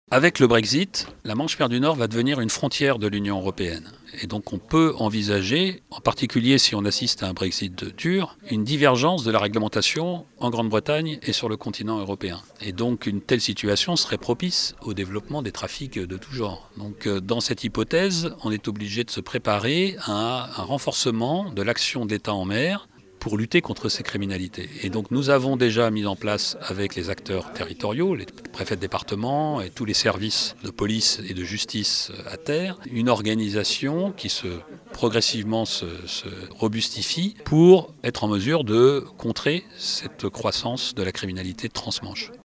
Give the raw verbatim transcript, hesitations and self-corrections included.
Avec le Brexit, la Manche-Mer du Nord va devenir une frontière de l'Union européenne. Et donc on peut envisager, en particulier si on assiste à un Brexit dur, une divergence de la réglementation en Grande-Bretagne et sur le continent européen. Et donc une telle situation serait propice au développement des trafics de tout genre. Donc dans cette hypothèse, on est obligé de se préparer à un renforcement de l'action de l'État en mer pour lutter contre ces criminalités. Et donc nous avons déjà mis en place avec les acteurs territoriaux, les préfets de département et tous les services de police et de justice à terre, une organisation qui se progressivement se, se robustifie pour être en mesure de contrer cette croissance de la criminalité transmanche.